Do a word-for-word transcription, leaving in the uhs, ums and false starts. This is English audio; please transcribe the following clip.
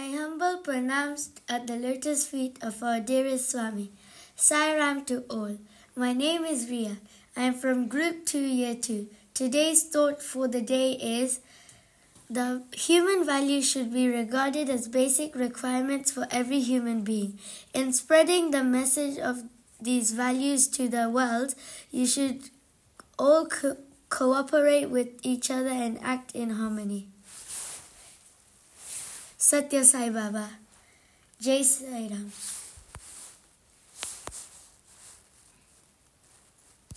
I humble pranams at the lotus feet of our dearest Swami. Sai Ram to all. My name is Ria. I am from Group two, Year two. Today's thought for the day is the human values should be regarded as basic requirements for every human being. In spreading the message of these values to the world, you should all co- cooperate with each other and act in harmony. Satya Sai Baba. Jai Sai Ram.